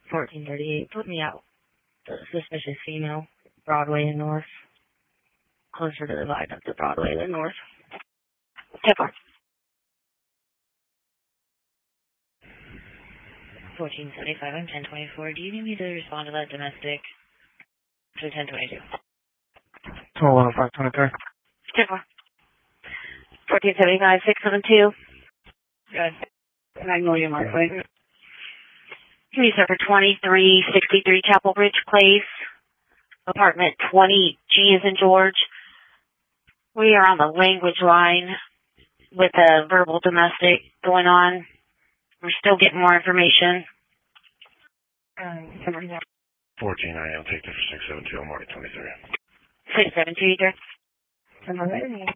1438. Put me out. The suspicious female. Broadway and North. Closer to the viaduct to Broadway than North. 10-4. 1475. I'm 1024. Do you need me to respond to that domestic? To 1022. 523. 10-4. 1475. 672. Good. Magnolia Markway. Can you for 2363 Chapel Ridge Place, apartment 20G as in George. We are on the language line with a verbal domestic going on. We're still getting more information. 14, I am. Take this for 672. I'm already 23. 672, either.